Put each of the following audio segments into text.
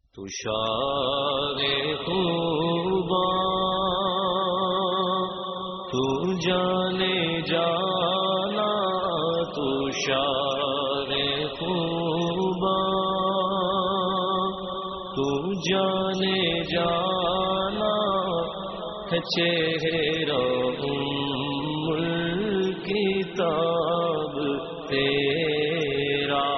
تشار خوبا تو جانے جانا، تشار خوبا تو جانے جانا، چہرہ الکتاب تیرا۔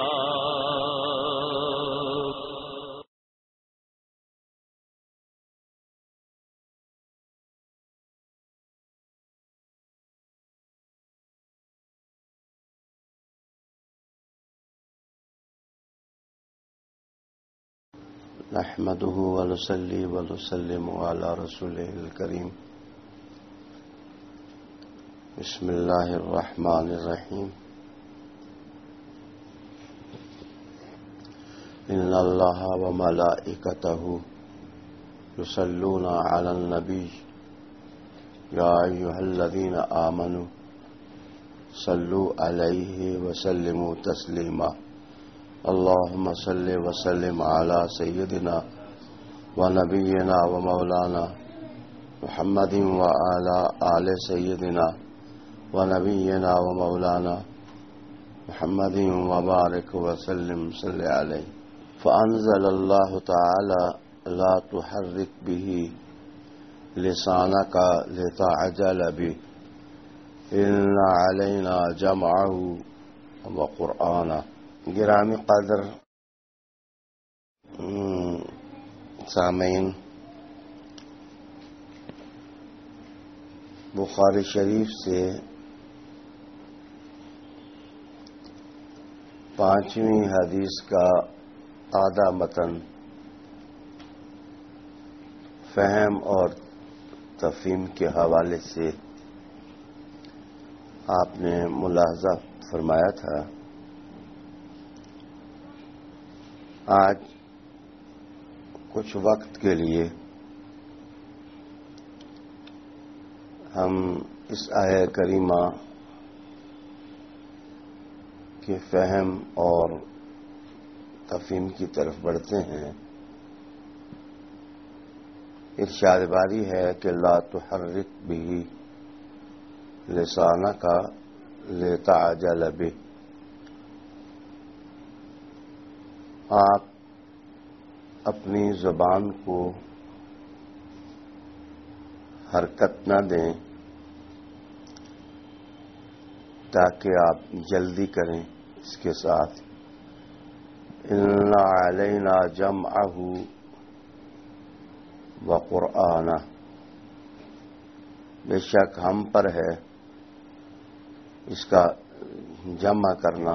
نحمده ونصلي ونسلم على رسوله الكريم۔ بسم الله الرحمن الرحيم۔ إن الله وملائكته يصلون على النبي يا أيها الذين آمنوا صلوا عليه وسلموا تسليما۔ اللهم صل وسلم على سيدنا ونبينا ومولانا محمد وعلى آل سيدنا ونبينا ومولانا محمد وبارك وسلم صل عليه۔ فأنزل الله تعالى لا تحرك به لسانك لتعجل به إن علينا جمعه وقرآنه۔ گرامی قدر سامعین، بخاری شریف سے 5ویں حدیث کا آدھا متن فہم اور تفہیم کے حوالے سے آپ نے ملاحظہ فرمایا تھا۔ آج کچھ وقت کے لیے ہم اس آیہ کریمہ کے فہم اور تفہیم کی طرف بڑھتے ہیں۔ ارشاد باری ہے کہ لا تحرک به لسانک لتعجل به، آپ اپنی زبان کو حرکت نہ دیں تاکہ آپ جلدی کریں اس کے ساتھ۔ ان علینا جمعہ وقرآنہ، بے شک ہم پر ہے اس کا جمع کرنا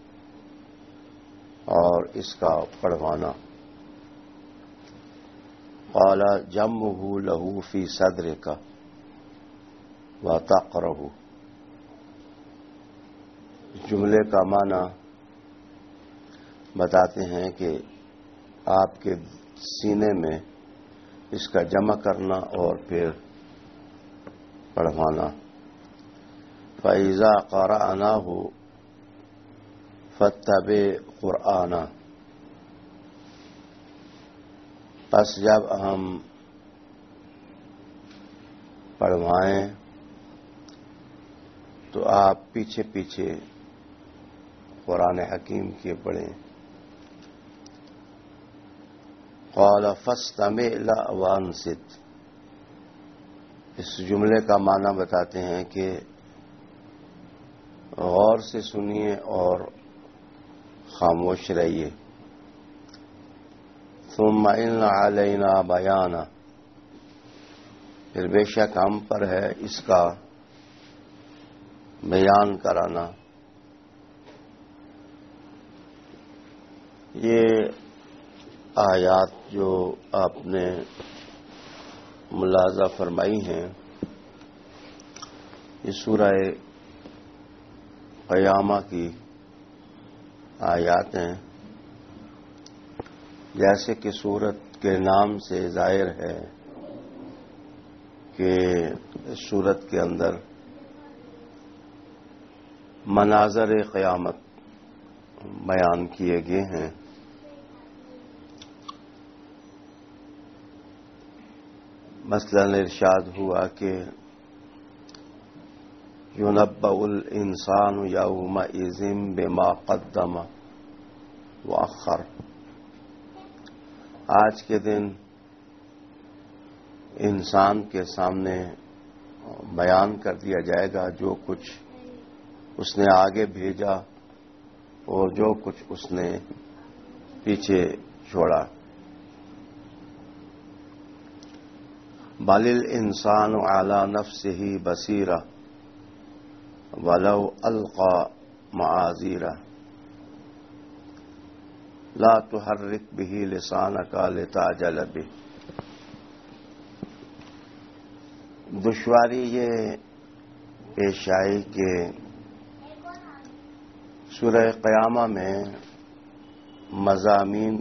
اور اس کا پڑھوانا۔ قال جمعہ لہ فی صدرک وتقرہ، جملے کا معنی بتاتے ہیں کہ آپ کے سینے میں اس کا جمع کرنا اور پھر پڑھوانا۔ فَإِذَا قَرَأْنَاهُ فَاتَّبِعْ قُرْآنَهُ، پس جب ہم پڑھوائیں تو آپ پیچھے پیچھے قرآن حکیم کے پڑھیں۔ قال فاستمع له وانصت، اس جملے کا معنی بتاتے ہیں کہ غور سے سنیے اور خاموش رہیے۔ ثم ان علینا بیانہ، پھر بے شک ہم پر ہے اس کا بیان کرانا۔ یہ آیات جو آپ نے ملاحظہ فرمائی ہیں، یہ سورہ قیامہ کی آیات ہیں۔ جیسے کہ سورت کے نام سے ظاہر ہے کہ اس سورت کے اندر مناظر قیامت بیان کیے گئے ہیں۔ مثلا ارشاد ہوا کہ ينبأ الانسان یومئذ بما قدم وأخر، آج کے دن انسان کے سامنے بیان کر دیا جائے گا جو کچھ اس نے آگے بھیجا اور جو کچھ اس نے پیچھے چھوڑا۔ بل الانسان علی نفسہ بصیرہ ولو القى معاذیرہ لا تحرک به لسانک لتعجل به۔ دشواری یہ پیش آئی کہ سورہ قیامہ میں مضامین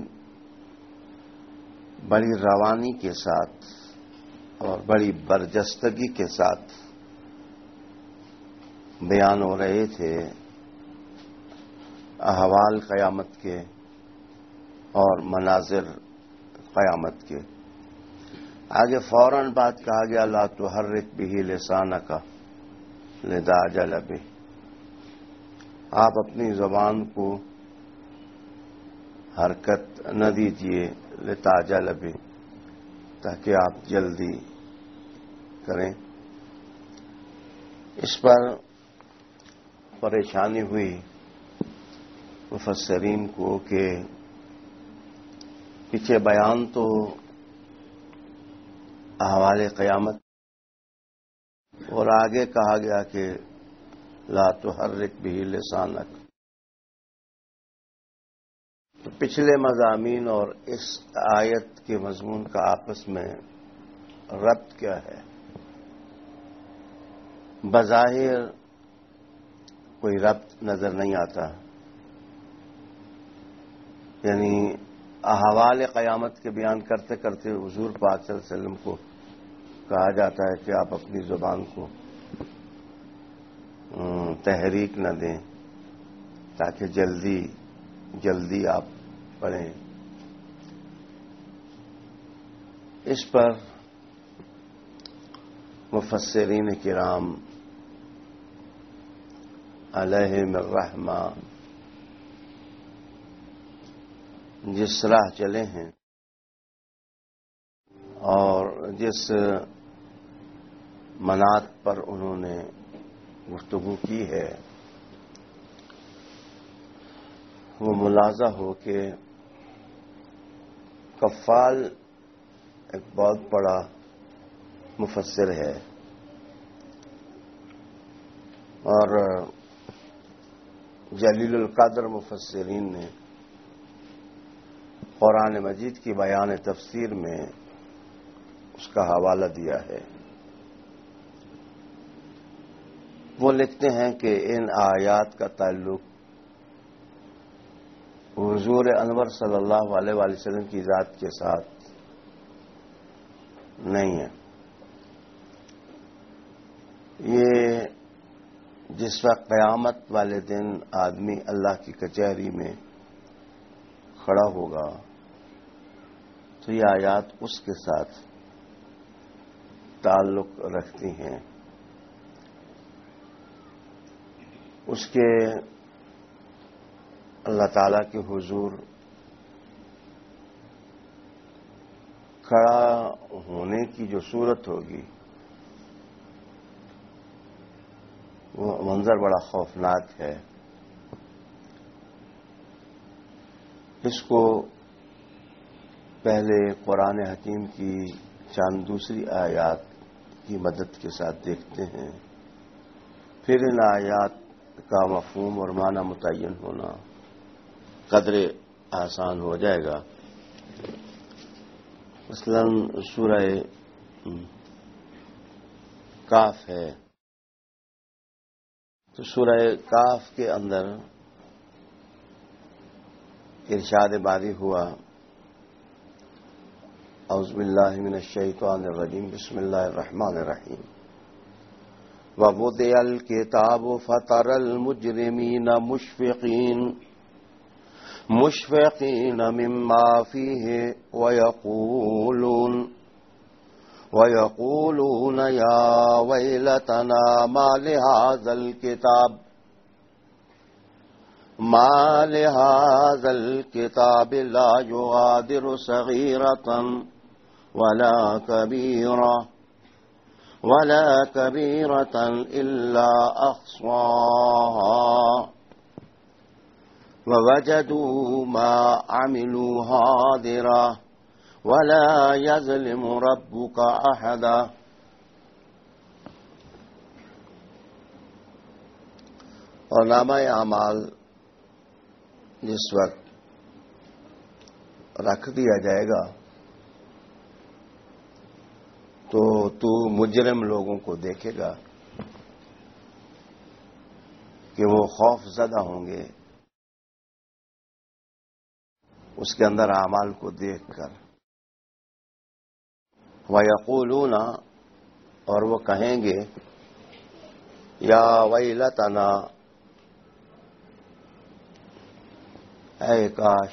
بڑی روانی کے ساتھ اور بڑی برجستگی کے ساتھ بیان ہو رہے تھے، احوال قیامت کے اور مناظر قیامت کے۔ آگے فوراً بات کہا گیا لا تحرک به لسانک لتعجل به، آپ اپنی زبان کو حرکت نہ دیجیے لتعجل به، تاکہ آپ جلدی کریں۔ اس پر پریشانی ہوئی مفسرین کو کہ پیچھے بیان تو احوال قیامت اور آگے کہا گیا کہ لا تحرک به لسانک، تو پچھلے مضامین اور اس آیت کے مضمون کا آپس میں ربط کیا ہے؟ بظاہر کوئی ربط نظر نہیں آتا، یعنی احوال قیامت کے بیان کرتے کرتے حضور پاک صلی اللہ علیہ وسلم کو کہا جاتا ہے کہ آپ اپنی زبان کو تحریک نہ دیں تاکہ جلدی آپ پڑھیں۔ اس پر مفسرین کرام علیہم الرحمہ جس راہ چلے ہیں اور جس منات پر انہوں نے گفتگو کی ہے وہ ملاحظہ ہو کہ کفال ایک بہت بڑا مفسر ہے اور جلیل القدر مفسرین نے قرآن مجید کی بیان تفسیر میں اس کا حوالہ دیا ہے۔ وہ لکھتے ہیں کہ ان آیات کا تعلق حضور انور صلی اللہ علیہ وآلہ وسلم کی ذات کے ساتھ نہیں ہے۔ یہ جس وقت قیامت والے دن آدمی اللہ کی کچہری میں کھڑا ہوگا تو یہ آیات اس کے ساتھ تعلق رکھتی ہیں۔ اس کے اللہ تعالیٰ کے حضور کھڑا ہونے کی جو صورت ہوگی وہ منظر بڑا خوفناک ہے۔ اس کو پہلے قرآن حکیم کی چند دوسری آیات کی مدد کے ساتھ دیکھتے ہیں، پھر ان آیات کا مفہوم اور معنی متعین ہونا قدر آسان ہو جائے گا۔ مثلا سورہ کاف ہے، تو سورہ کاف کے اندر ارشاد باری ہوا اعوذ باللہ من الشیطان الرجیم بسم اللہ الرحمن الرحیم وَوُضِعَ الْكِتَابُ فَتَرَى الْمُجْرِمِينَ مُشْفِقِينَ مِمَّا فِيهِ وَيَقُولُونَ يَا وَيْلَتَنَا مَا لِهَذَا الْكِتَابِ لَا يُغَادِرُ صَغِيرَةً وَلَا كَبِيرَةً إِلَّا أَحْصَاهَا وَوَجَدُوا مَا عَمِلُوا حَاضِرًا وَلَا يَظْلِمُ رَبُّكَ أَحَدًا۔ اور نامہ اعمال جس وقت رکھ دیا جائے گا تو مجرم لوگوں کو دیکھے گا کہ وہ خوف زدہ ہوں گے اس کے اندر اعمال کو دیکھ کر۔ وَيَقُولُونَ اور وہ کہیں گے یا ویلتنا اے کاش،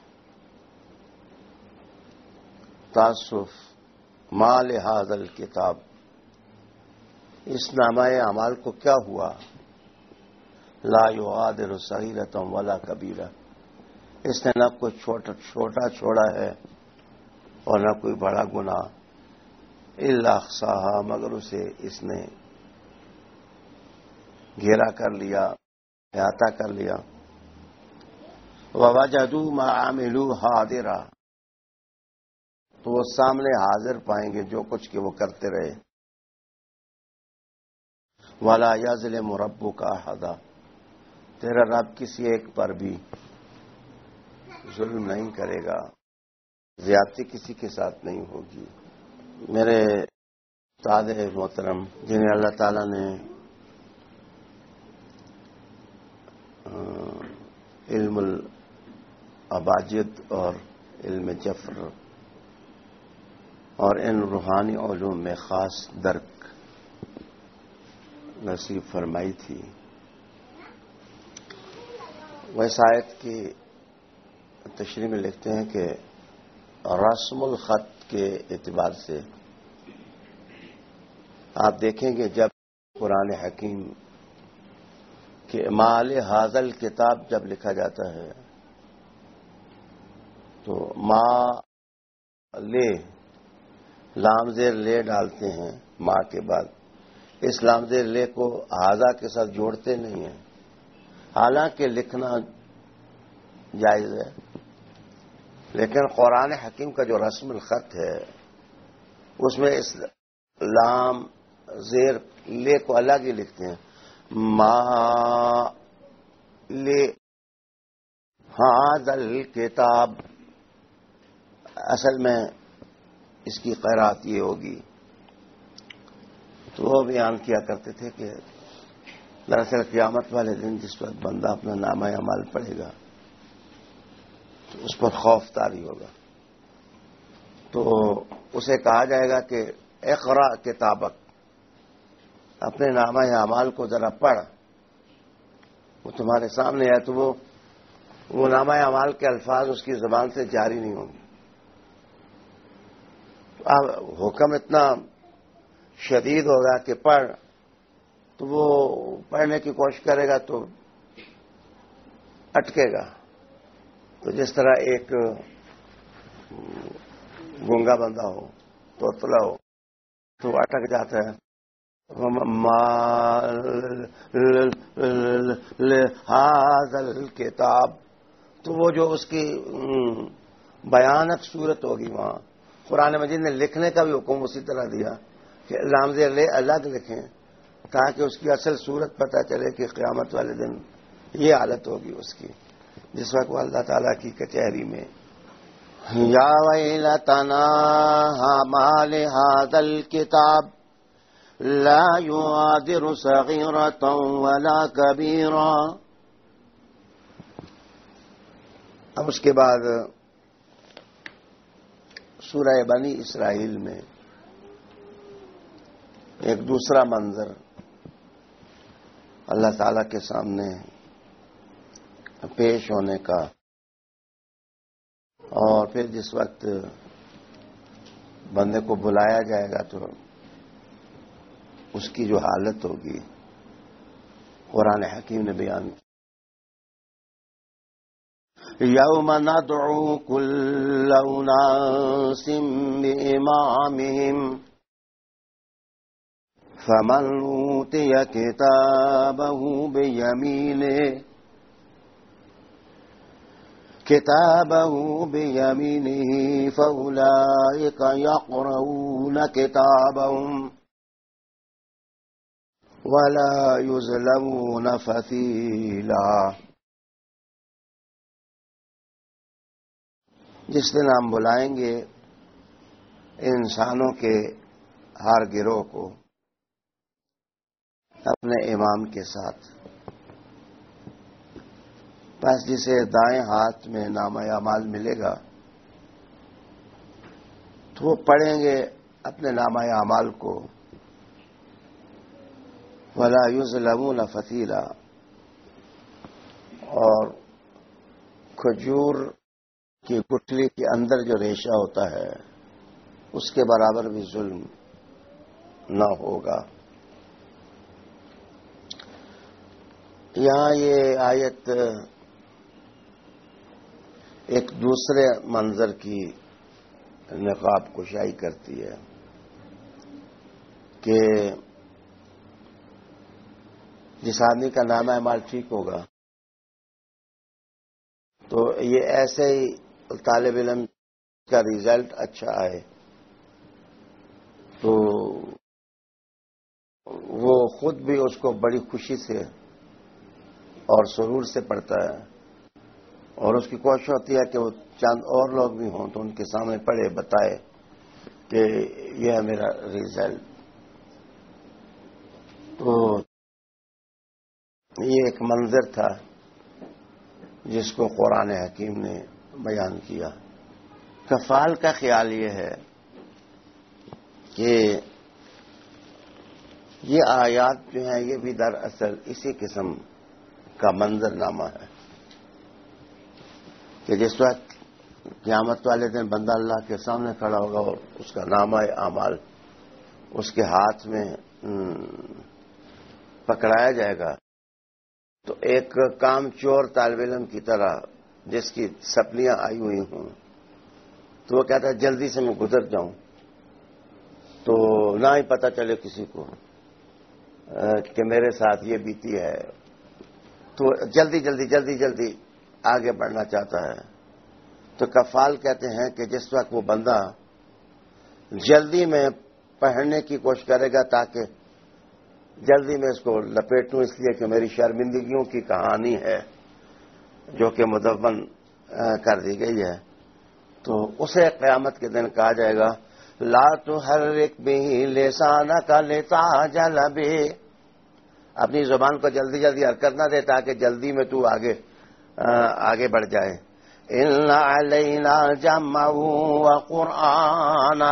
تاسف، ما لہذا الکتاب اس نامہ اعمال کو کیا ہوا، لا یغادر صغیرۃ ولا کبیرہ اس نے نہ کوئی چھوٹا چھوڑا ہے اور نہ کوئی بڑا گناہ، الا احصاها مگر اسے اس نے گھیرا کر لیا، احاطہ کر لیا۔ وَوَجَدُوا مَا عَمِلُوا حَاضِرًا تو وہ سامنے حاضر پائیں گے جو کچھ کہ وہ کرتے رہے۔ وَلَا يَظْلِمُ رَبُّكَ أَحَدًا تیرا رب کسی ایک پر بھی ظلم نہیں کرے گا، زیادتی کسی کے ساتھ نہیں ہوگی۔ میرے استاد محترم جنہیں اللہ تعالیٰ نے علم الاباجد اور علم جفر اور ان روحانی علوم میں خاص درک نصیب فرمائی تھی، وہ اس آیت کی تشریح میں لکھتے ہیں کہ رسم الخط کے اعتبار سے آپ دیکھیں گے جب قرآن حکیم کہ مال حاضل کتاب جب لکھا جاتا ہے تو ما لے لام زیر لے ڈالتے ہیں ماں کے بعد، اس لام زیر لے کو حاضہ کے ساتھ جوڑتے نہیں ہیں، حالانکہ لکھنا جائز ہے، لیکن قرآن حکیم کا جو رسم الخط ہے اس میں اس لام زیر لے کو الگ ہی لکھتے ہیں، ما لے حاضل کتاب، اصل میں اس کی قرات یہ ہوگی۔ تو وہ بیان کیا کرتے تھے کہ دراصل قیامت والے دن جس وقت بندہ اپنا نامہ اعمال پڑھے گا تو اس پر خوف طاری ہوگا، تو اسے کہا جائے گا کہ اقرا کتابک، اپنے نامہ اعمال کو ذرا پڑھ، وہ تمہارے سامنے ہے، تو وہ نامہ اعمال کے الفاظ اس کی زبان سے جاری نہیں ہوں گے۔ اب حکم اتنا شدید ہوگا کہ پڑھ، تو وہ پڑھنے کی کوشش کرے گا تو اٹکے گا، تو جس طرح ایک گونگا بندہ ہو، توتلا ہو، تو اٹک جاتا ہے۔ هذا الکتاب، تو وہ جو اس کی بیانک صورت ہوگی، وہاں قرآن مجید نے لکھنے کا بھی حکم اسی طرح دیا کہ لام زیر لے الگ لکھیں تاکہ اس کی اصل صورت پتہ چلے کہ قیامت والے دن یہ حالت ہوگی اس کی، جس وقت وہ اللہ تعالیٰ کی کچہری میں یا ویلتنا ما لہذا الکتاب لا یغادر صغیرۃ ولا کبیرہ۔ اب اس کے بعد سورہ بنی اسرائیل میں ایک دوسرا منظر اللہ تعالی کے سامنے پیش ہونے کا، اور پھر جس وقت بندے کو بلایا جائے گا تو اس کی جو حالت ہوگی قرآن حکیم نے بیان کی. یوم ندعو کل اناس بامامہم فمن اوتی کتابہ بیمینہ فاولئک یقرؤون کتابہم ولا یظلمون فتیلا. جس دن ہم بلائیں گے انسانوں کے ہر گروہ کو اپنے امام کے ساتھ، بس جسے دائیں ہاتھ میں نامہ اعمال ملے گا تو وہ پڑھیں گے اپنے نامہ اعمال کو، ولا یظلمون فتیلا، اور کھجور کی گٹھلی کے اندر جو ریشہ ہوتا ہے اس کے برابر بھی ظلم نہ ہوگا. یہاں یہ آیت ایک دوسرے منظر کی نقاب کشائی کرتی ہے کہ جس آدمی کا نامہ اعمال ٹھیک ہوگا تو یہ ایسے ہی طالب علم کا ریزلٹ اچھا آئے تو وہ خود بھی اس کو بڑی خوشی سے اور سرور سے پڑھتا ہے، اور اس کی کوشش ہوتی ہے کہ وہ چند اور لوگ بھی ہوں تو ان کے سامنے پڑھے، بتائے کہ یہ ہے میرا ریزلٹ. تو یہ ایک منظر تھا جس کو قرآن حکیم نے بیان کیا. کفال کا خیال یہ ہے کہ یہ آیات جو ہیں یہ بھی دراصل اسی قسم کا منظر نامہ ہے کہ جس وقت قیامت والے دن بندہ اللہ کے سامنے کھڑا ہوگا اور اس کا نامہ اعمال اس کے ہاتھ میں پکڑایا جائے گا تو ایک کام چور طالب علم کی طرح جس کی سپلیاں آئی ہوئی ہوں تو وہ کہتا ہے جلدی سے میں گزر جاؤں تو نہ ہی پتہ چلے کسی کو کہ میرے ساتھ یہ بیتی ہے، تو جلدی جلدی جلدی جلدی آگے بڑھنا چاہتا ہے. تو کفال کہتے ہیں کہ جس وقت وہ بندہ جلدی میں پڑھنے کی کوشش کرے گا تاکہ جلدی میں اس کو لپیٹوں، اس لیے کہ میری شرمندگیوں کی کہانی ہے جو کہ مدون کر دی گئی ہے، تو اسے قیامت کے دن کہا جائے گا لا تحرک به لسانک لتعجل به، اپنی زبان کو جلدی جلدی حرکت نہ دے تاکہ جلدی میں تو آگے بڑھ جائے. ان علینا جمعہ وقرآنا،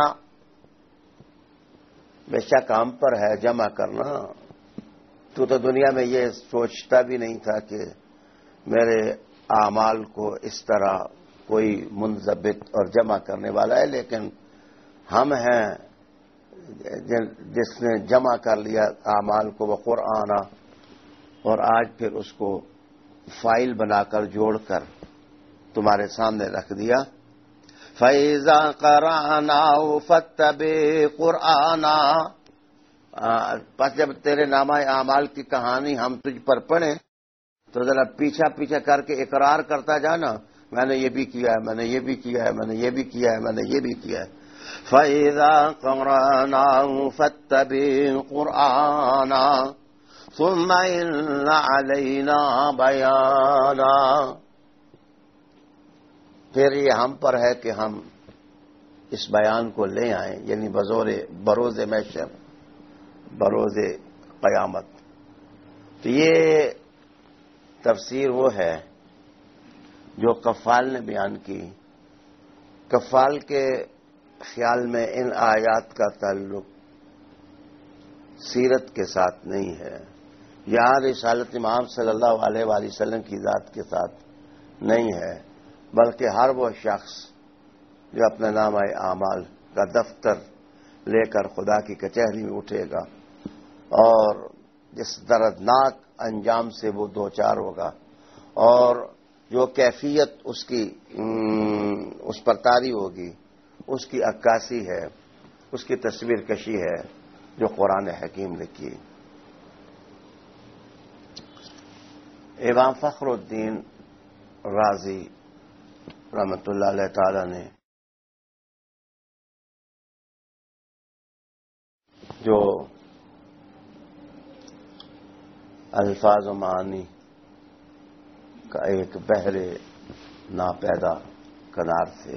بے شک ہم پر ہے جمع کرنا. تو دنیا میں یہ سوچتا بھی نہیں تھا کہ میرے اعمال کو اس طرح کوئی منضبط اور جمع کرنے والا ہے، لیکن ہم ہیں جس نے جمع کر لیا اعمال کو وقرآن، اور آج پھر اس کو فائل بنا کر جوڑ کر تمہارے سامنے رکھ دیا. فَإِذَا قَرَأْنَاهُ فَاتَّبِعْ قُرْآنَهُ، پس جب تیرے نامہ اعمال کی کہانی ہم تجھ پر پڑھیں تو ذرا پیچھا پیچھا کر کے اقرار کرتا جانا، میں نے یہ بھی کیا ہے، میں نے یہ بھی کیا ہے، میں نے یہ بھی کیا ہے، میں نے یہ بھی کیا ہے. فَإِذَا قَرَأْنَاهُ فَاتَّبِعْ قُرْآنَهُ ثُمَّ إِنَّ عَلَيْنَا بَيَانَهُ، پھر یہ ہم پر ہے کہ ہم اس بیان کو لے آئیں، یعنی بروز محشر، بروز قیامت. تو یہ تفسیر وہ ہے جو کفال نے بیان کی. کفال کے خیال میں ان آیات کا تعلق سیرت کے ساتھ نہیں ہے، یا رسالت امام صلی اللہ علیہ وآلہ وسلم کی ذات کے ساتھ نہیں ہے، بلکہ ہر وہ شخص جو اپنا نامہ اعمال کا دفتر لے کر خدا کی کچہری میں اٹھے گا اور جس دردناک انجام سے وہ دوچار ہوگا اور جو کیفیت اس کی اس پر طاری ہوگی، اس کی عکاسی ہے، اس کی تصویر کشی ہے جو قرآن حکیم نے کی۔ امام فخر الدین رازی رحمۃ اللہ علیہ تعالی نے جو الفاظ و معانی کا ایک بحر ناپیدا کنار سے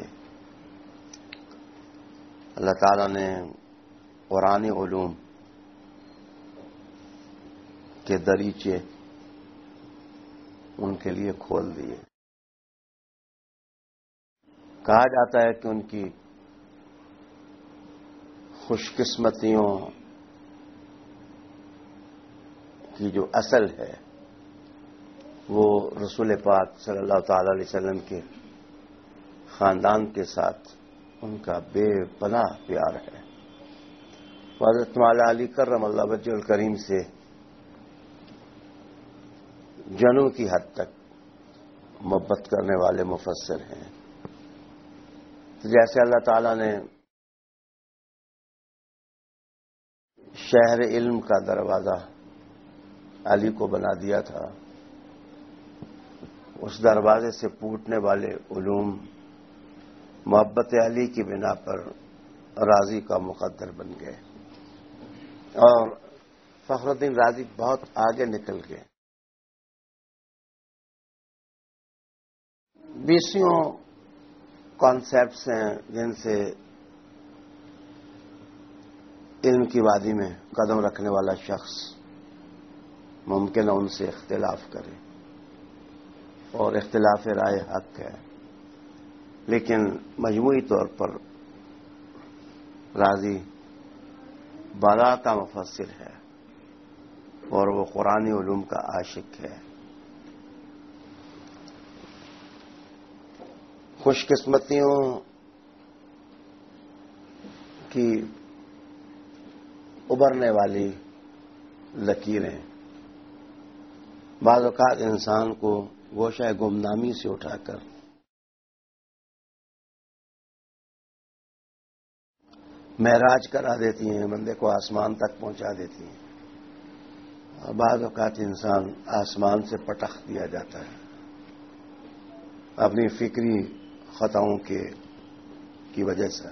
اللہ تعالی نے قرآنی علوم کے دریچے ان کے لیے کھول دیے۔ کہا جاتا ہے کہ ان کی خوش قسمتیوں کی جو اصل ہے وہ رسول پاک صلی اللہ تعالی علیہ وسلم کے خاندان کے ساتھ ان کا بے پناہ پیار ہے۔ حضرت مولا علی کرم اللہ وجہ الکریم سے جنوں کی حد تک محبت کرنے والے مفسر ہیں۔ جیسے اللہ تعالیٰ نے شہر علم کا دروازہ علی کو بنا دیا تھا، اس دروازے سے پوٹنے والے علوم محبت علی کی بنا پر رازی کا مقدر بن گئے اور فخر الدین رازی بہت آگے نکل گئے۔ 20 کانسیپٹس ہیں جن سے علم کی وادی میں قدم رکھنے والا شخص ممکن ہے ان سے اختلاف کرے اور اختلاف رائے حق ہے، لیکن مجموعی طور پر رازی بالا کا مفسر ہے اور وہ قرآنی علوم کا عاشق ہے۔ خوش قسمتیوں کی ابھرنے والی لکیریں بعض اوقات انسان کو گوشہ گمنامی سے اٹھا کر معراج کرا دیتی ہیں، بندے کو آسمان تک پہنچا دیتی ہیں، اور بعض اوقات انسان آسمان سے پٹخ دیا جاتا ہے اپنی فکری خطاؤں کی وجہ سے۔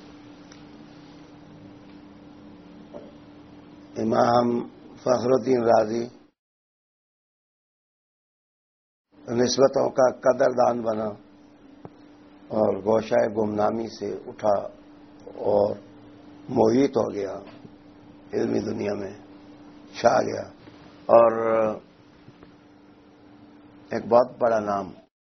امام فخر الدین رازی نسبتوں کا قدردان بنا اور گوشہ گمنامی سے اٹھا اور محیط ہو گیا، علمی دنیا میں چھا گیا اور ایک بہت بڑا نام،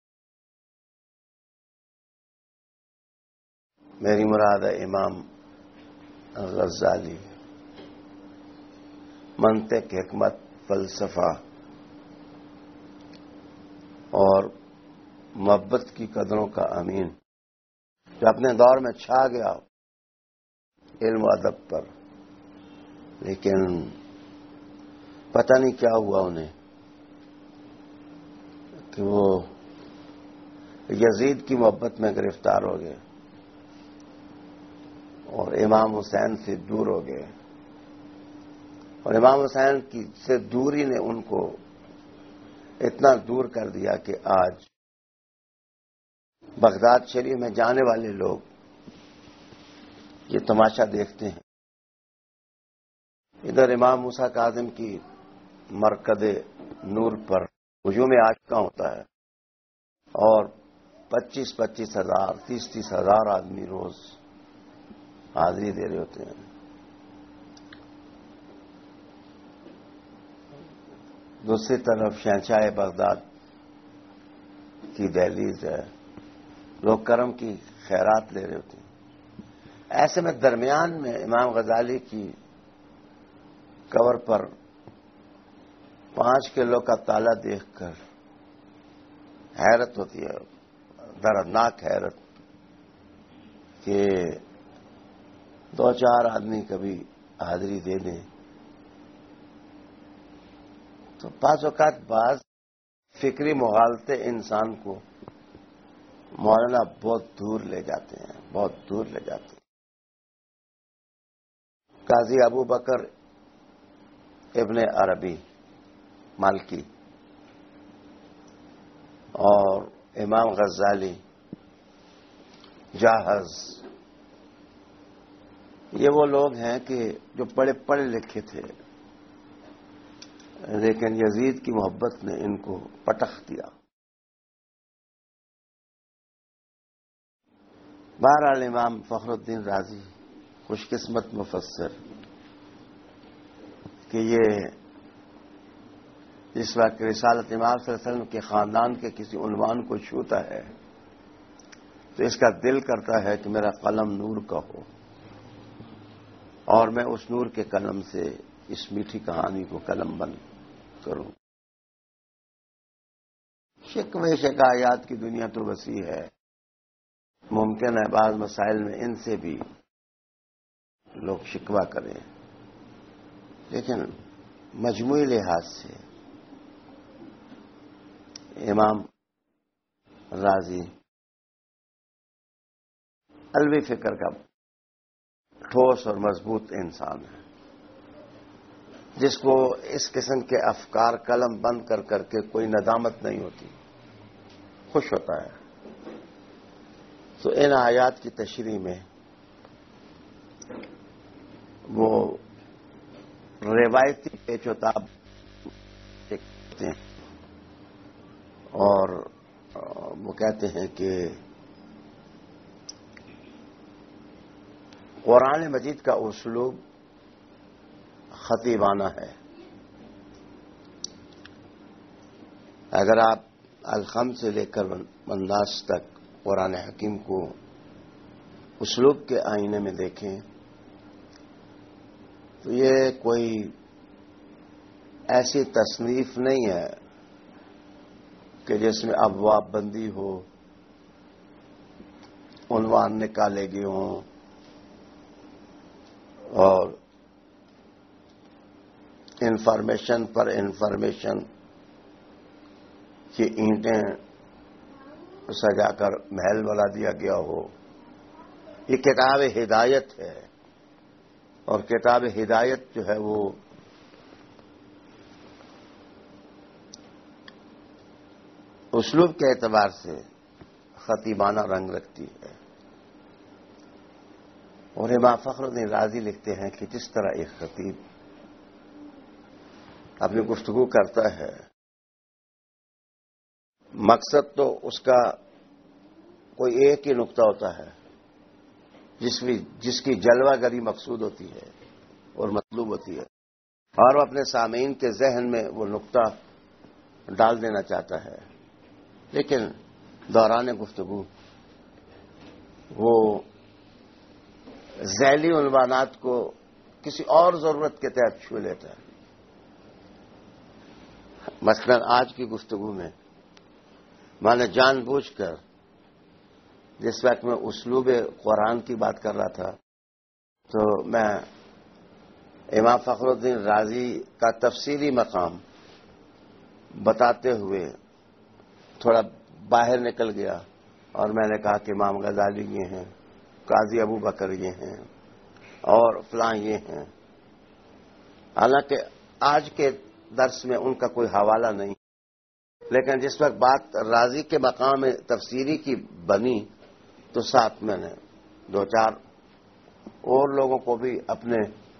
میری مراد ہے امام غزالی، منطق، حکمت، فلسفہ اور محبت کی قدروں کا امین، جو اپنے دور میں چھا گیا علم و ادب پر، لیکن پتہ نہیں کیا ہوا انہیں کہ وہ یزید کی محبت میں گرفتار ہو گئے اور امام حسین سے دور ہو گئے، اور امام حسین کی سے دوری نے ان کو اتنا دور کر دیا کہ آج بغداد شریف میں جانے والے لوگ یہ تماشا دیکھتے ہیں۔ ادھر امام موسیٰ کاظم کی مرکز نور پر ہجوم عاشقاں ہوتا ہے اور 25,000 ہزار 30,000 ہزار آدمی روز حاضری دے رہے ہوتے ہیں۔ دوسری طرف شہنشاہ بغداد کی دہلیز ہے، لوگ کرم کی خیرات لے رہے ہوتے ہیں۔ ایسے میں درمیان میں امام غزالی کی قبر پر 5 کلو کا تالا دیکھ کر حیرت ہوتی ہے، دردناک حیرت کہ دو چار آدمی کبھی حاضری دے دیں تو بعض اوقات بعض فکری مغالطے انسان کو مولانا بہت دور لے جاتے ہیں، بہت دور لے جاتے ہیں۔ قاضی ابو بکر ابن عربی مالکی اور امام غزالی جاہز، یہ وہ لوگ ہیں کہ جو پڑھے لکھے تھے، لیکن یزید کی محبت نے ان کو پٹخ دیا۔ بہرحال امام فخر الدین رازی خوش قسمت مفسر کہ یہ جس وقت رسالت امام صلی اللہ علیہ وسلم کے خاندان کے کسی عنوان کو چھوتا ہے تو اس کا دل کرتا ہے کہ میرا قلم نور کا ہو اور میں اس نور کے قلم سے اس میٹھی کہانی کو قلم بند کروں۔ شکوے شکایات کی دنیا تو وسیع ہے، ممکن ہے بعض مسائل میں ان سے بھی لوگ شکوہ کریں، لیکن مجموعی لحاظ سے امام رازی علوی فکر کا ٹھوس اور مضبوط انسان ہے، جس کو اس قسم کے افکار قلم بند کر کے کوئی ندامت نہیں ہوتی، خوش ہوتا ہے۔ تو ان آیات کی تشریح میں وہ روایتی پیچ و تاب دیکھتے ہیں اور وہ کہتے ہیں کہ قرآن مجید کا اسلوب خطیبانہ ہے۔ اگر آپ الخمس سے لے کر الناس تک قرآن حکیم کو اسلوب کے آئینے میں دیکھیں تو یہ کوئی ایسی تصنیف نہیں ہے کہ جس میں ابواب بندی ہو، عنوان نکالے گئے ہوں اور انفارمیشن پر انفارمیشن کی اینٹیں سجا کر محل بنا دیا گیا ہو۔ یہ کتاب ہدایت ہے، اور کتاب ہدایت جو ہے وہ اسلوب کے اعتبار سے خطیبانہ رنگ رکھتی ہے۔ اور امام فخر الدین رازی لکھتے ہیں کہ جس طرح ایک خطیب اپنی گفتگو کرتا ہے، مقصد تو اس کا کوئی ایک ہی نقطہ ہوتا ہے جس کی جلوہ گری مقصود ہوتی ہے اور مطلوب ہوتی ہے، اور وہ اپنے سامعین کے ذہن میں وہ نقطہ ڈال دینا چاہتا ہے، لیکن دوران گفتگو وہ ذیلی عنوانات کو کسی اور ضرورت کے تحت چھو لیتا ہے۔ مثلا آج کی گفتگو میں میں نے جان بوجھ کر جس وقت میں اسلوب قرآن کی بات کر رہا تھا تو میں امام فخر الدین رازی کا تفصیلی مقام بتاتے ہوئے تھوڑا باہر نکل گیا اور میں نے کہا کہ امام غزالی یہ ہیں، قاضی ابو بکر یہ ہیں اور فلاں یہ ہیں، حالانکہ آج کے درس میں ان کا کوئی حوالہ نہیں، لیکن جس وقت بات رازی کے مقام تفسیری کی بنی تو ساتھ میں نے دو چار اور لوگوں کو بھی اپنے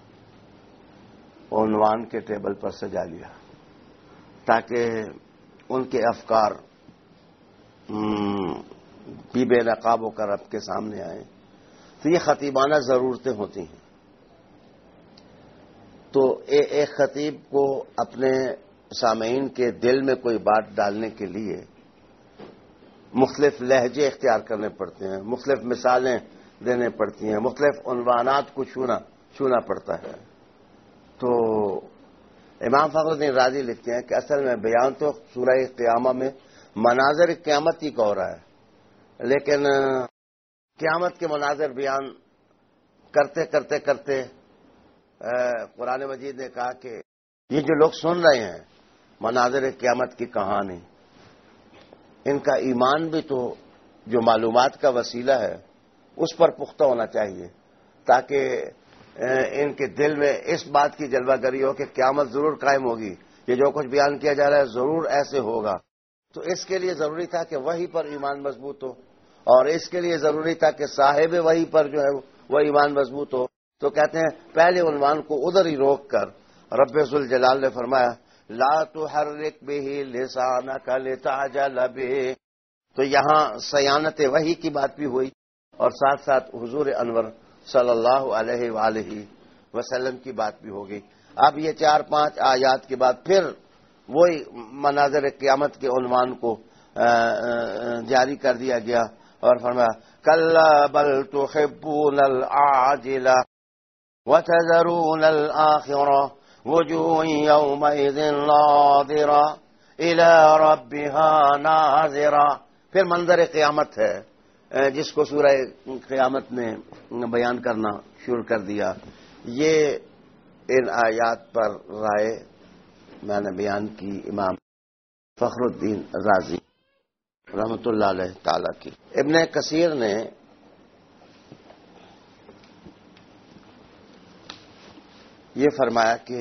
عنوان کے ٹیبل پر سجا لیا تاکہ ان کے افکار بھی بے نقاب ہو کر اب کے سامنے آئیں۔ تو یہ خطیبانہ ضرورتیں ہوتی ہیں۔ تو ایک خطیب کو اپنے سامعین کے دل میں کوئی بات ڈالنے کے لیے مختلف لہجے اختیار کرنے پڑتے ہیں، مختلف مثالیں دینے پڑتی ہیں، مختلف عنوانات کو چھونا پڑتا ہے۔ تو امام فخر الدین رازی لکھتے ہیں کہ اصل میں بیان تو سورہ قیامہ میں مناظر قیامت ہی کا ہو رہا ہے، لیکن قیامت کے مناظر بیان کرتے کرتے کرتے قرآن مجید نے کہا کہ یہ جو لوگ سن رہے ہیں مناظر قیامت کی کہانی، ان کا ایمان بھی تو جو معلومات کا وسیلہ ہے اس پر پختہ ہونا چاہیے، تاکہ ان کے دل میں اس بات کی جلوہ گری ہو کہ قیامت ضرور قائم ہوگی، یہ جو کچھ بیان کیا جا رہا ہے ضرور ایسے ہوگا۔ تو اس کے لیے ضروری تھا کہ وحی پر ایمان مضبوط ہو، اور اس کے لیے ضروری تھا کہ صاحب وحی پر جو ہے وہ ایمان مضبوط ہو۔ تو کہتے ہیں پہلے عنوان کو ادھر ہی روک کر رب ذوالجلال نے فرمایا لا تحرک به لسانک لتعجل به، تو یہاں صیانت وحی کی بات بھی ہوئی اور ساتھ ساتھ حضور انور صلی اللہ علیہ وآلہ وسلم کی بات بھی ہوگی۔ اب یہ 4-5 آیات کے بعد پھر وہی مناظر قیامت کے عنوان کو جاری کر دیا گیا اور فرمایا کلا بل تحبون العاجلہ وتذرون الآخرہ وجوہ یومئذ ناظرہ الی ربها ناظرہ۔ پھر منظر قیامت ہے جس کو سورہ قیامت نے بیان کرنا شروع کر دیا۔ یہ ان آیات پر رائے میں نے بیان کی امام فخر الدین رازی رحمۃ اللہ علیہ تعالی کی۔ ابن کثیر نے یہ فرمایا کہ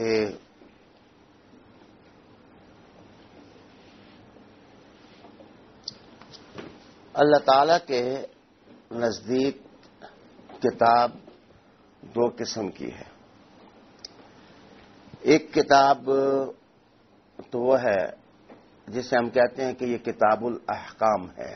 اللہ تعالی کے نزدیک کتاب 2 قسم کی ہے۔ ایک کتاب تو وہ ہے جسے ہم کہتے ہیں کہ یہ کتاب الاحکام ہے،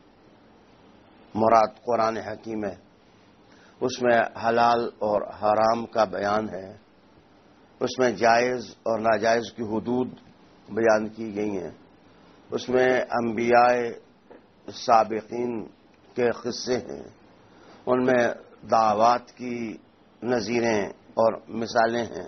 مراد قرآن حکیم ہے، اس میں حلال اور حرام کا بیان ہے، اس میں جائز اور ناجائز کی حدود بیان کی گئی ہیں، اس میں انبیاء سابقین کے قصے ہیں، ان میں دعوات کی نظیریں اور مثالیں ہیں۔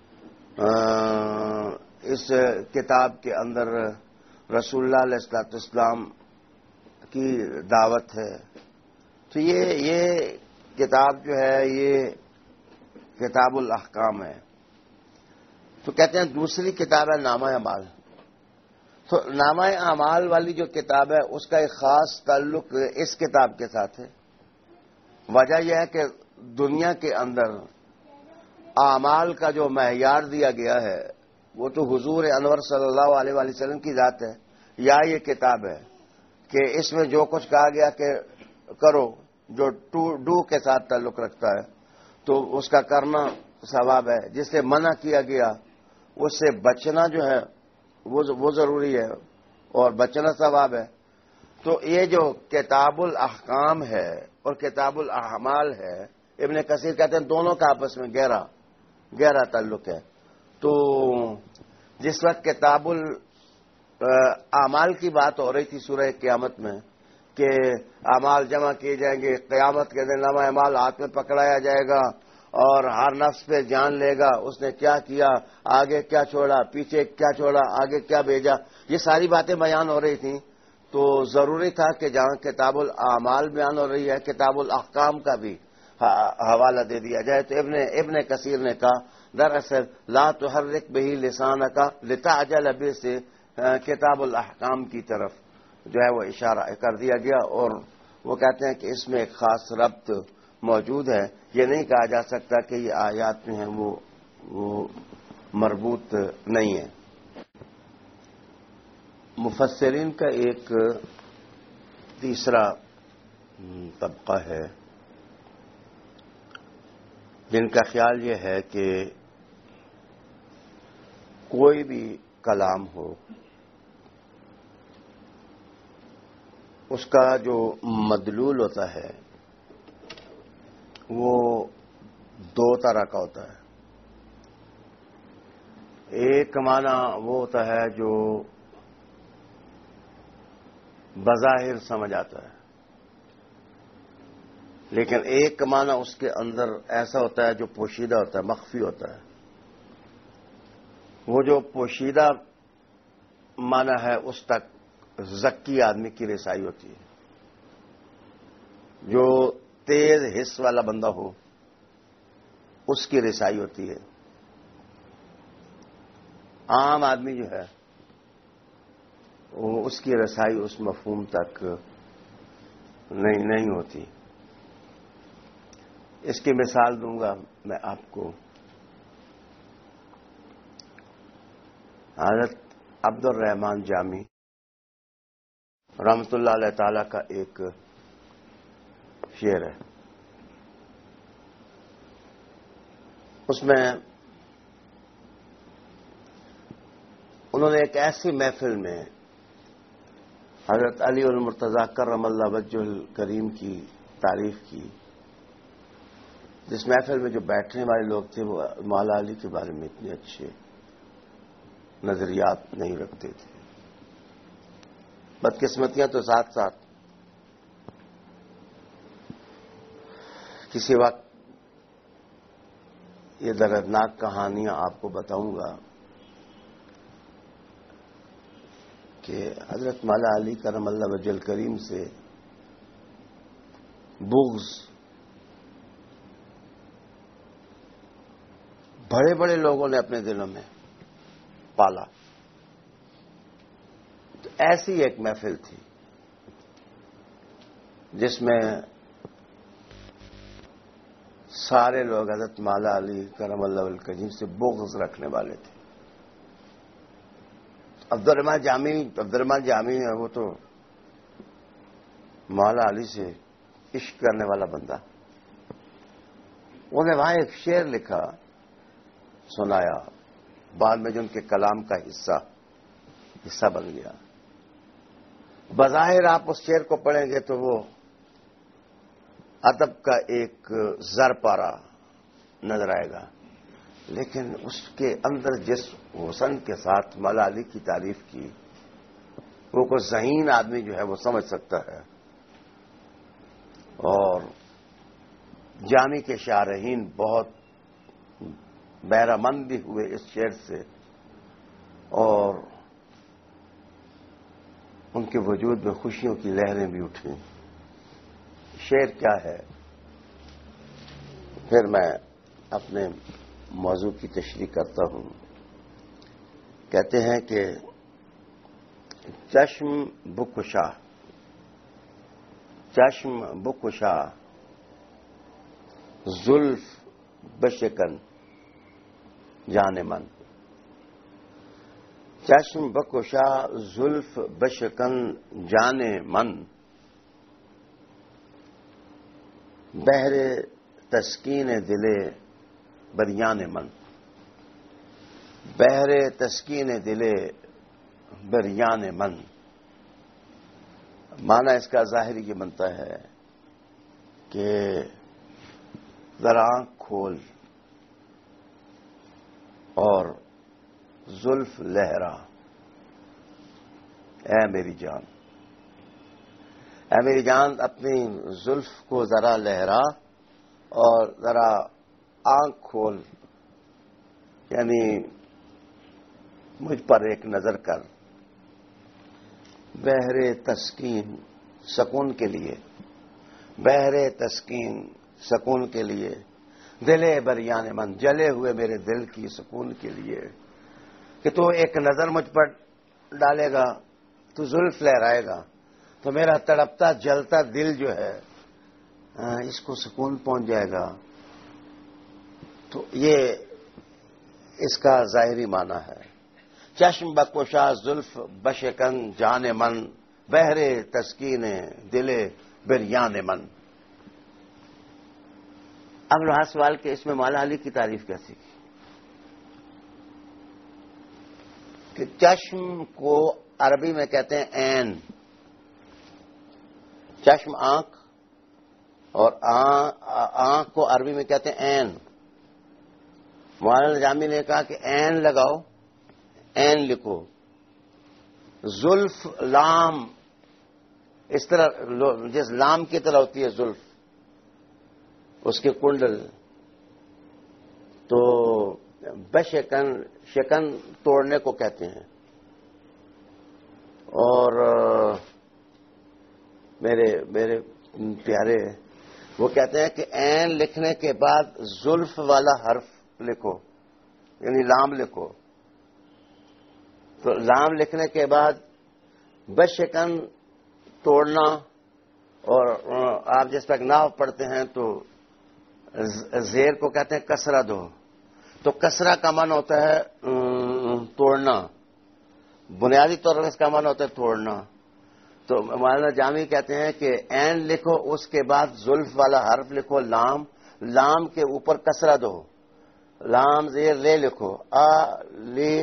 اس کتاب کے اندر رسول اللہ علیہ السلام کی دعوت ہے۔ تو یہ کتاب جو ہے یہ کتاب الاحکام ہے۔ تو کہتے ہیں دوسری کتاب ہے نامہ اعمال۔ تو نامہ اعمال والی جو کتاب ہے اس کا ایک خاص تعلق اس کتاب کے ساتھ ہے۔ وجہ یہ ہے کہ دنیا کے اندر اعمال کا جو معیار دیا گیا ہے وہ تو حضور انور صلی اللہ علیہ وآلہ وسلم کی ذات ہے، یا یہ کتاب ہے کہ اس میں جو کچھ کہا گیا کہ کرو جو ڈو کے ساتھ تعلق رکھتا ہے تو اس کا کرنا ثواب ہے، جس سے منع کیا گیا اس سے بچنا جو ہے وہ ضروری ہے اور بچنا ثواب ہے۔ تو یہ جو کتاب الاحکام ہے اور کتاب الاعمال ہے، ابن کثیر کہتے ہیں دونوں کا آپس میں گہرا تعلق ہے۔ تو جس وقت کتاب الاعمال کی بات ہو رہی تھی سورہ قیامت میں کہ اعمال جمع کیے جائیں گے، قیامت کے دن نامہ اعمال ہاتھ میں پکڑایا جائے گا اور ہر نفس پہ جان لے گا اس نے کیا کیا، آگے کیا چھوڑا، پیچھے کیا چھوڑا، آگے کیا بھیجا، یہ ساری باتیں بیان ہو رہی تھیں۔ تو ضروری تھا کہ جہاں کتاب الاعمال بیان ہو رہی ہے کتاب الاحکام کا بھی حوالہ دے دیا جائے۔ تو ابن کثیر نے کہا دراصل لا تحرک بہ لسانک لتعجل بہ سے کتاب الاحکام کی طرف جو ہے وہ اشارہ کر دیا گیا، اور وہ کہتے ہیں کہ اس میں ایک خاص ربط موجود ہے۔ یہ نہیں کہا جا سکتا کہ یہ آیات میں ہیں وہ مربوط نہیں ہے۔ مفسرین کا ایک تیسرا طبقہ ہے جن کا خیال یہ ہے کہ کوئی بھی کلام ہو اس کا جو مدلول ہوتا ہے وہ 2 طرح کا ہوتا ہے۔ ایک معنی وہ ہوتا ہے جو بظاہر سمجھ آتا ہے، لیکن ایک معنی اس کے اندر ایسا ہوتا ہے جو پوشیدہ ہوتا ہے، مخفی ہوتا ہے۔ وہ جو پوشیدہ معنی ہے اس تک ذکی آدمی کی رسائی ہوتی ہے۔ جو تیز حس والا بندہ ہو اس کی رسائی ہوتی ہے. عام آدمی جو ہے وہ اس کی رسائی اس مفہوم تک نہیں ہوتی. اس کی مثال دوں گا میں آپ کو. حضرت عبد الرحمن جامی رحمۃ اللہ علیہ تعالی کا ایک شعر ہے. اس میں انہوں نے ایک ایسی محفل میں حضرت علی المرتضیٰ کرم اللہ وجہ الکریم کی تعریف کی، جس محفل میں جو بیٹھنے والے لوگ تھے وہ مولا علی کے بارے میں اتنے اچھے نظریات نہیں رکھتے تھے. بدقسمتیاں تو ساتھ ساتھ. کسی وقت یہ دردناک کہانیاں آپ کو بتاؤں گا کہ حضرت مولا علی کرم اللہ وجہ الکریم سے بغض بڑے بڑے لوگوں نے اپنے دلوں میں پالا. تو ایسی ایک محفل تھی جس میں سارے لوگ حضرت مولا علی کرم اللہ وجہ الکریم سے بغض رکھنے والے تھے. عبد الرحمن جامی ہے وہ تو مولا علی سے عشق کرنے والا بندہ. انہوں نے وہاں ایک شعر لکھا، سنایا، بعد میں جو ان کے کلام کا حصہ بن گیا. بظاہر آپ اس شعر کو پڑھیں گے تو وہ ادب کا ایک زر پارا نظر آئے گا، لیکن اس کے اندر جس حسن کے ساتھ مولا علی کی تعریف کی وہ کوئی ذہین آدمی جو ہے وہ سمجھ سکتا ہے. اور جامی کے شارحین بہت بہرہ مند بھی ہوئے اس شعر سے، اور ان کے وجود میں خوشیوں کی لہریں بھی اٹھیں. شعر کیا ہے؟ پھر میں اپنے موضوع کی تشریح کرتا ہوں. کہتے ہیں کہ چشم بکشا زلف بشکن جان من. چشم بکشا زلف بشکن جان من، بہر تسکین دل بریان من. بہر تسکین دل بریان من، معنی اس کا ظاہری یہ بنتا ہے کہ ذرا آنکھ کھول اور زلف لہرا اے میری جان. اے میری جان اپنی زلف کو ذرا لہرا اور ذرا آنکھ کھول، یعنی مجھ پر ایک نظر کر. بہر تسکین سکون کے لیے، بہر تسکین سکون کے لیے، دل بریان من جلے ہوئے میرے دل کی سکون کے لیے، کہ تو ایک نظر مجھ پر ڈالے گا، تو زلف لہرائے گا تو میرا تڑپتا جلتا دل جو ہے اس کو سکون پہنچ جائے گا. تو یہ اس کا ظاہری معنی ہے. چشم بکشا زلف بشکن جان من، بہر تسکین دل بریان من. اب رہا سوال کہ اس میں مولا علی کی تعریف کیسی کی؟ کہ چشم کو عربی میں کہتے ہیں عین. چشم آنکھ، اور آنکھ کو عربی میں کہتے ہیں عین. مولانا جامی نے کہا کہ عین لگاؤ، عین لکھو. زلف لام، اس طرح جس لام کی طرح ہوتی ہے زلف، اس کے کنڈل. تو بشکن، شکن توڑنے کو کہتے ہیں. اور میرے پیارے وہ کہتے ہیں کہ عین لکھنے کے بعد زلف والا حرف لکھو، یعنی لام لکھو. تو لام لکھنے کے بعد بشکن توڑنا، اور آپ جس پر ناو پڑھتے ہیں تو زیر کو کہتے ہیں کسرہ دو. تو کسرہ کا معنی ہوتا ہے توڑنا، بنیادی طور پر اس کا معنی ہوتا ہے توڑنا. تو مولانا جامی کہتے ہیں کہ عین لکھو، اس کے بعد زلف والا حرف لکھو لام، لام کے اوپر کسرہ دو، لام زیر لے لکھو، لی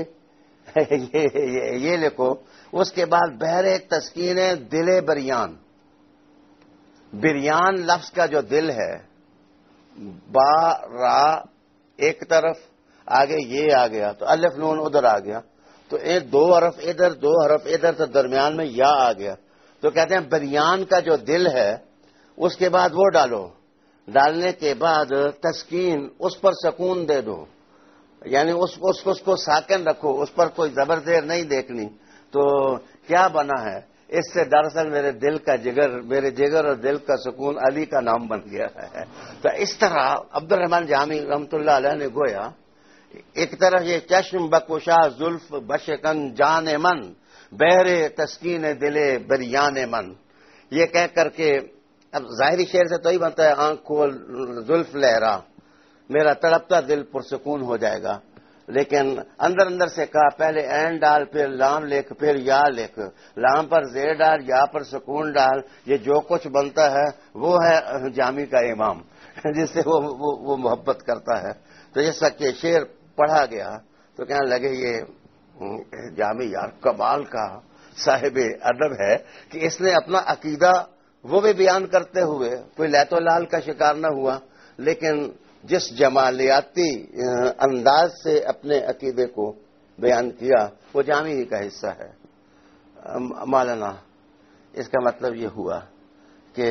یہ لکھو. اس کے بعد بہر تسکین دل بریان. بریان لفظ کا جو دل ہے، با را ایک طرف آگے یہ آ گیا تو الف نون ادھر آ گیا، تو دو حرف ادھر دو حرف ادھر، تو درمیان میں یا آ گیا. تو کہتے ہیں بریان کا جو دل ہے اس کے بعد وہ ڈالو، ڈالنے کے بعد تسکین اس پر سکون دے دو، یعنی اس کو ساکن رکھو، اس پر کوئی زبر زیر نہیں دیکھنی. تو کیا بنا ہے اس سے؟ دراصل میرے دل کا جگر، میرے جگر اور دل کا سکون علی کا نام بن گیا ہے. تو اس طرح عبد الرحمن جامی رحمۃ اللہ علیہ نے گویا ایک طرف یہ چشم بکشا زلف بشکن جان من، بہر تسکین دل بریان من، یہ کہہ کر کے اب ظاہری شعر سے تو ہی بنتا ہے آنکھ کھول زلف لہرا، میرا تڑپتا دل پرسکون ہو جائے گا. لیکن اندر اندر سے کہا پہلے عین ڈال، پھر لام لکھ، پھر یا لکھ، لام پر زیر ڈال، یا پر سکون ڈال. یہ جو کچھ بنتا ہے وہ ہے جامی کا امام، جس سے وہ محبت کرتا ہے. تو جیسا کہ شعر پڑھا گیا تو کہنے لگے یہ جامی یار کمال کا صاحب ادب ہے کہ اس نے اپنا عقیدہ وہ بھی بیان کرتے ہوئے کوئی لیت و لال کا شکار نہ ہوا، لیکن جس جمالیاتی انداز سے اپنے عقیدے کو بیان کیا وہ جامی ہی کا حصہ ہے. مولانا اس کا مطلب یہ ہوا کہ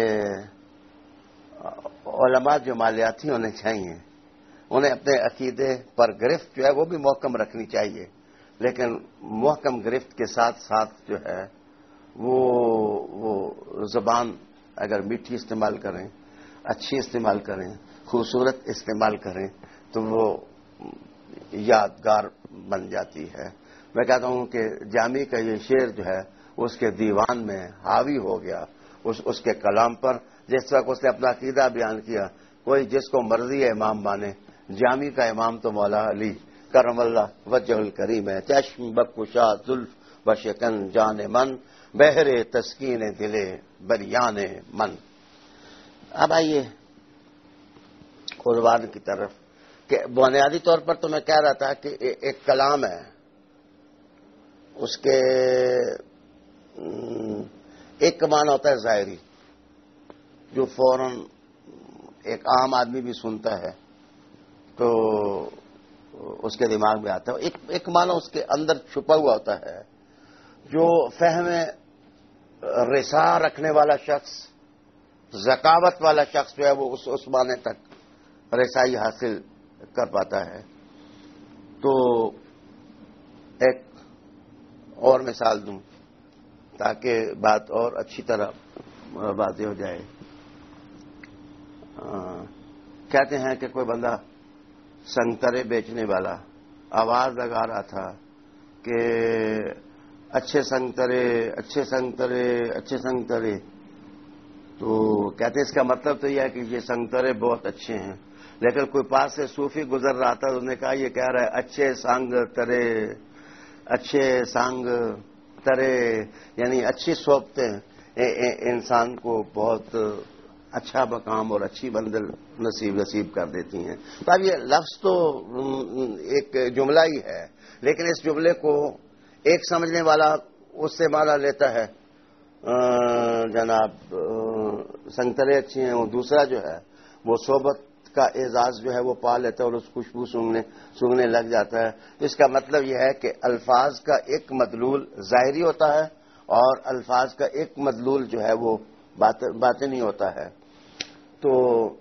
علماء جمالیاتی ہونے چاہیے، انہیں اپنے عقیدے پر گرفت جو ہے وہ بھی محکم رکھنی چاہیے، لیکن محکم گرفت کے ساتھ ساتھ جو ہے وہ زبان اگر میٹھی استعمال کریں، اچھی استعمال کریں، خوبصورت استعمال کریں تو وہ یادگار بن جاتی ہے. میں کہتا ہوں کہ جامی کا یہ شعر جو ہے اس کے دیوان میں حاوی ہو گیا اس کے کلام پر. جس طرح اس نے اپنا عقیدہ بیان کیا، کوئی جس کو مرضی ہے امام مانے، جامی کا امام تو مولا علی کرم اللہ وجہ الکریم ہے. چشم بکشا زلف بشکن جان من، بہر تسکین دل بریان من. اب آئیے قربان کی طرف کہ بنیادی طور پر تو میں کہہ رہا تھا کہ ایک کلام ہے، اس کے ایک معنی ہوتا ہے ظاہری، جو فوراً ایک عام آدمی بھی سنتا ہے تو اس کے دماغ میں آتا ہے. ایک معنی اس کے اندر چھپا ہوا ہوتا ہے، جو فہم رسا رکھنے والا شخص، ذکاوت والا شخص جو ہے وہ اس معنی تک رسائی حاصل کر پاتا ہے. تو ایک اور مثال دوں تاکہ بات اور اچھی طرح واضح ہو جائے. کہتے ہیں کہ کوئی بندہ سنگترے بیچنے والا آواز لگا رہا تھا کہ اچھے سنگترے، اچھے سنگترے، اچھے سنگترے. تو کہتے ہیں اس کا مطلب تو یہ ہے کہ یہ سنگترے بہت اچھے ہیں. لیکن کوئی پاس سے صوفی گزر رہا تھا، انہوں نے کہا یہ کہہ رہا ہے اچھے سانگ ترے، اچھے سانگ ترے، یعنی اچھی صحبتیں انسان کو بہت اچھا مقام اور اچھی منزل نصیب کر دیتی ہیں. تو اب یہ لفظ تو ایک جملہ ہی ہے، لیکن اس جملے کو ایک سمجھنے والا اس سے مانا لیتا ہے جناب سنگترے اچھے ہیں، وہ دوسرا جو ہے وہ صحبت کا اعزاز جو ہے وہ پا لیتا ہے اور اس خوشبو سونگنے لگ جاتا ہے. اس کا مطلب یہ ہے کہ الفاظ کا ایک مدلول ظاہری ہوتا ہے اور الفاظ کا ایک مدلول جو ہے وہ باطنی ہوتا ہے. تو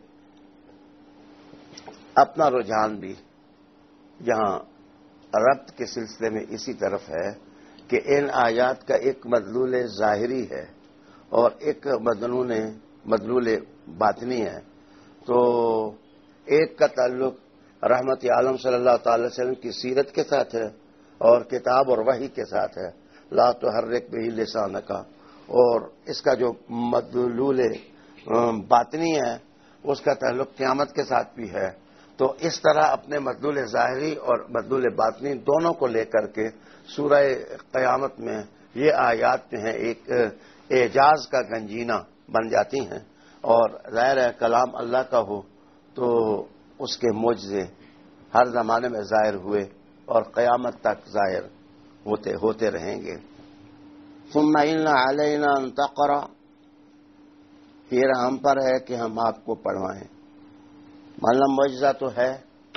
اپنا رجحان بھی یہاں ربط کے سلسلے میں اسی طرف ہے کہ ان آیات کا ایک مدلول ظاہری ہے اور ایک مدلول باطنی ہے. تو ایک کا تعلق رحمت عالم صلی اللہ تعالی وسلم کی سیرت کے ساتھ ہے اور کتاب اور وحی کے ساتھ ہے، لا تحرک بہ لسانک، اور اس کا جو مدلول باطنی ہے اس کا تعلق قیامت کے ساتھ بھی ہے۔ تو اس طرح اپنے مدلول ظاہری اور مدلول باطنی دونوں کو لے کر کے سورہ قیامت میں یہ آیات جو ہیں ایک اعجاز کا گنجینہ بن جاتی ہیں، اور ظاہر ہے کلام اللہ کا ہو تو اس کے معجزے ہر زمانے میں ظاہر ہوئے اور قیامت تک ظاہر ہوتے رہیں گے۔ ثم ان علینا ان تقرأ، پھر ہم پر ہے کہ ہم آپ کو پڑھوائیں۔ معلوم معجزہ تو ہے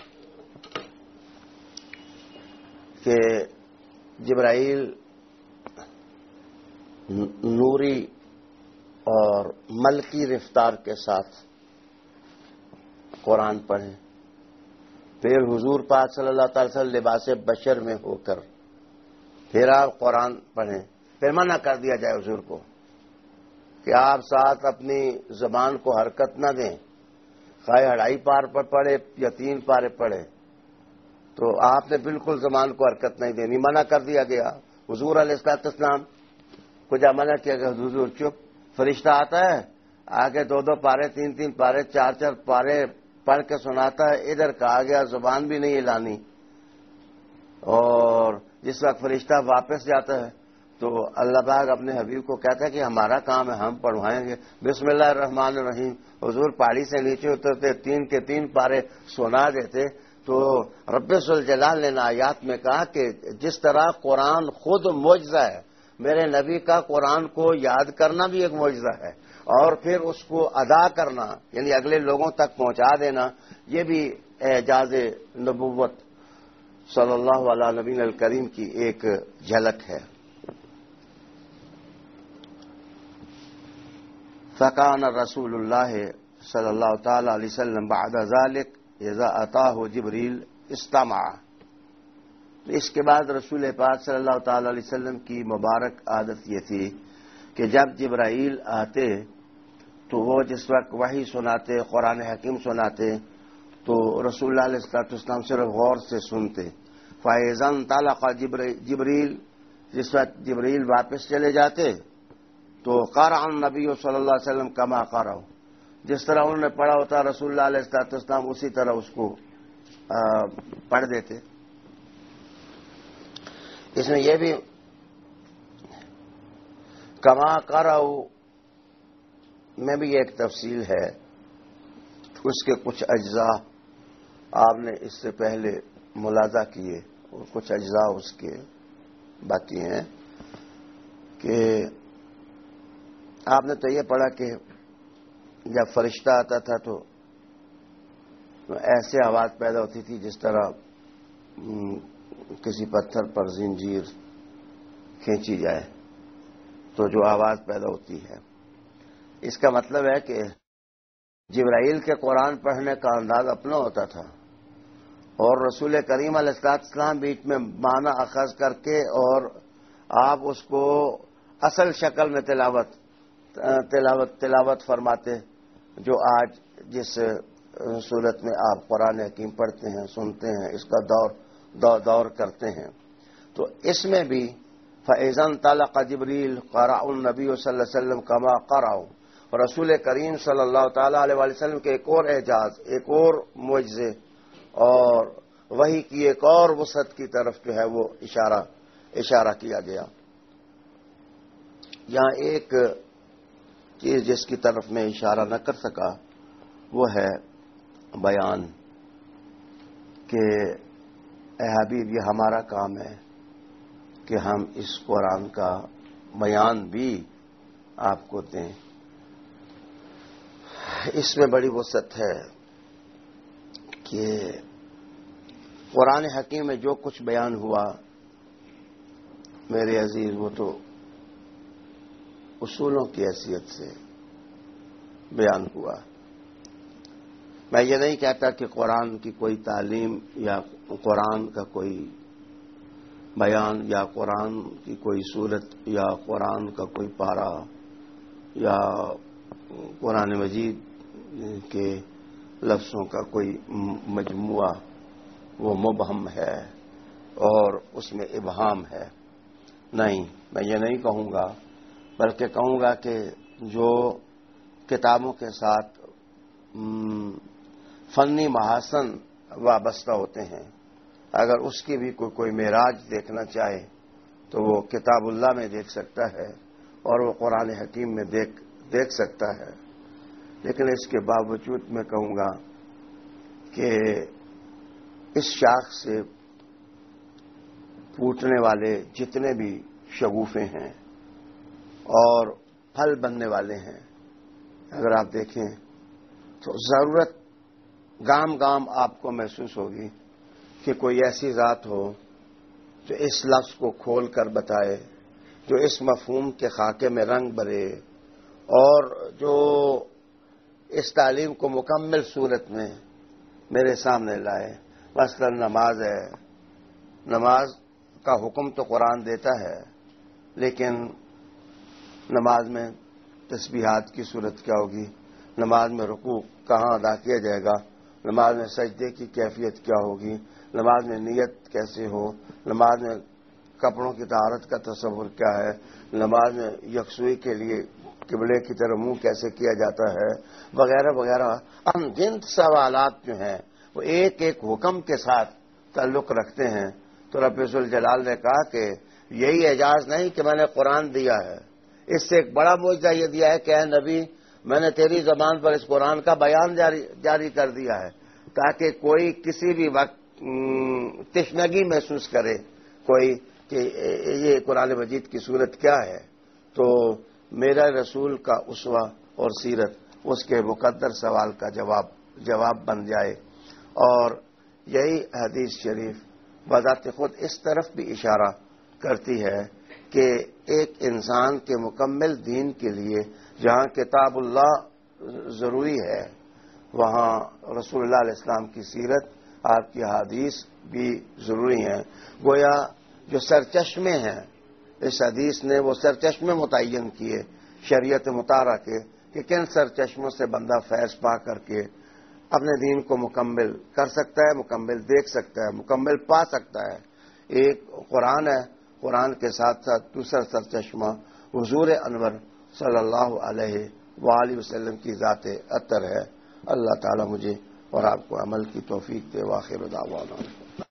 کہ جبرائیل نوری اور ملکی رفتار کے ساتھ قرآن پڑھیں، پھر حضور پاک صلی اللہ تعالی وسلم لباس بشر میں ہو کر پھر آپ قرآن پڑھیں، پھر منع کر دیا جائے حضور کو کہ آپ ساتھ اپنی زبان کو حرکت نہ دیں، خواہ 2.5 پار پر پڑھے یا 3 پارے پڑھے، تو آپ نے بالکل زبان کو حرکت نہیں دینی، منع کر دیا گیا۔ حضور علیہ السلام کو جب منع کیا گیا حضور چپ، فرشتہ آتا ہے آگے 2 پارے 3 پارے 4 پارے پڑھ کے سناتا ہے، ادھر کہا گیا زبان بھی نہیں ہلانی، اور جس وقت فرشتہ واپس جاتا ہے تو اللہ پاک اپنے حبیب کو کہتا ہے کہ ہمارا کام ہے، ہم پڑھوائیں گے۔ بسم اللہ الرحمن الرحیم، حضور پہاڑی سے نیچے اترتے 3 کے 3 پارے سنا دیتے۔ تو رب ذوالجلال نے آیات میں کہا کہ جس طرح قرآن خود معجزہ ہے، میرے نبی کا قرآن کو یاد کرنا بھی ایک معجزہ ہے، اور پھر اس کو ادا کرنا یعنی اگلے لوگوں تک پہنچا دینا، یہ بھی اعجاز نبوت صلی اللہ علیہ نبی الکریم کی ایک جھلک ہے۔ فکان رسول اللہ صلی اللہ تعالی علیہ وسلم بعد ذلك اذا اتاه جبریل استمع، اس کے بعد رسول پاک صلی اللہ تعالی علیہ وسلم کی مبارک عادت یہ تھی کہ جب جبرائیل آتے تو وہ جس وقت وحی سناتے، قرآن حکیم سناتے، تو رسول اللہ علیہ السلام صرف غور سے سنتے۔ فاذا انطلق جبریل، جس وقت جبریل واپس چلے جاتے تو قرأ النبی صلی اللہ علیہ وسلم کما قرأ، جس طرح انہوں نے پڑھا ہوتا رسول اللہ علیہ السلام اسی طرح اس کو پڑھ دیتے۔ اس میں یہ بھی کما قرأ میں بھی ایک تفصیل ہے، اس کے کچھ اجزاء آپ نے اس سے پہلے ملاحظہ کیے اور کچھ اجزاء اس کے باقی ہیں کہ آپ نے تو یہ پڑھا کہ جب فرشتہ آتا تھا تو ایسے آواز پیدا ہوتی تھی جس طرح کسی پتھر پر زنجیر کھینچی جائے تو جو آواز پیدا ہوتی ہے۔ اس کا مطلب ہے کہ جبرائیل کے قرآن پڑھنے کا انداز اپنا ہوتا تھا، اور رسول کریم علیہ السلام بیچ میں معنی اخذ کر کے اور آپ اس کو اصل شکل میں تلاوت فرماتے، جو آج جس صورت میں آپ قرآن حکیم پڑھتے ہیں، سنتے ہیں، اس کا دور کرتے ہیں۔ تو اس میں بھی فَإِذَا انطَلَقَ جِبْرِيلُ قَرَأَ النَّبِيُّ صلی اللہ علیہ وسلم كَمَا قَرَأَ، رسول کریم صلی اللہ تعالی علیہ وسلم کے ایک اور اعجاز، ایک اور معجزے اور وحی کی ایک اور وسعت کی طرف جو ہے وہ اشارہ کیا گیا۔ یہاں ایک چیز جس کی طرف میں اشارہ نہ کر سکا وہ ہے بیان، کہ اے حبیب یہ ہمارا کام ہے کہ ہم اس قرآن کا بیان بھی آپ کو دیں۔ اس میں بڑی وسعت ہے کہ قرآن حکیم میں جو کچھ بیان ہوا میرے عزیز وہ تو اصولوں کی حیثیت سے بیان ہوا۔ میں یہ نہیں کہتا کہ قرآن کی کوئی تعلیم یا قرآن کا کوئی بیان یا قرآن کی کوئی صورت یا قرآن کا کوئی پارہ یا قرآن مجید کے لفظوں کا کوئی مجموعہ وہ مبہم ہے اور اس میں ابہام ہے. نہیں، میں یہ نہیں کہوں گا، بلکہ کہوں گا کہ جو کتابوں کے ساتھ فنی محاسن وابستہ ہوتے ہیں، اگر اس کی بھی کوئی معراج دیکھنا چاہے تو وہ کتاب اللہ میں دیکھ سکتا ہے اور وہ قرآن حکیم میں دیکھ سکتا ہے. لیکن اس کے باوجود میں کہوں گا کہ اس شاخ سے پھوٹنے والے جتنے بھی شگوفے ہیں اور پھل بننے والے ہیں، اگر آپ دیکھیں تو ضرورت گام گام آپ کو محسوس ہوگی کہ کوئی ایسی ذات ہو جو اس لفظ کو کھول کر بتائے، جو اس مفہوم کے خاکے میں رنگ بھرے اور جو اس تعلیم کو مکمل صورت میں میرے سامنے لائے. مثلا نماز ہے، نماز کا حکم تو قرآن دیتا ہے، لیکن نماز میں تسبیحات کی صورت کیا ہوگی، نماز میں رکوع کہاں ادا کیا جائے گا، نماز میں سجدے کی کیفیت کیا ہوگی، نماز میں نیت کیسے ہو، نماز میں کپڑوں کی طہارت کا تصور کیا ہے، نماز میں یکسوئی کے لیے قبلے کی طرف منہ کیسے کیا جاتا ہے، وغیرہ وغیرہ. انگنت سوالات جو ہیں وہ ایک ایک حکم کے ساتھ تعلق رکھتے ہیں. تو رب ذوالجلال نے کہا کہ یہی اعجاز نہیں کہ میں نے قرآن دیا ہے، اس سے ایک بڑا معجزہ یہ دیا ہے کہ اے نبی، میں نے تیری زبان پر اس قرآن کا بیان جاری کر دیا ہے تاکہ کوئی کسی بھی وقت تشنگی محسوس کرے کوئی کہ یہ قرآن مجید کی صورت کیا ہے، تو میرا رسول کا اسوہ اور سیرت اس کے مقدر سوال کا جواب بن جائے. اور یہی حدیث شریف بذات خود اس طرف بھی اشارہ کرتی ہے کہ ایک انسان کے مکمل دین کے لیے جہاں کتاب اللہ ضروری ہے، وہاں رسول اللہ علیہ السلام کی سیرت، آپ کی حدیث بھی ضروری ہیں. گویا جو سرچشمے ہیں اس حدیث نے وہ سرچشمے متعین کیے شریعت مطالعہ کے کہ کن سرچشموں سے بندہ فیض پا کر کے اپنے دین کو مکمل کر سکتا ہے، مکمل دیکھ سکتا ہے، مکمل پا سکتا ہے. ایک قرآن ہے، قرآن کے ساتھ ساتھ دوسرا سرچشمہ حضور انور صلی اللہ علیہ وآلہ وسلم کی ذات اطہر ہے. اللہ تعالی مجھے اور آپ کو عمل کی توفیق دے. وآخر دعوانا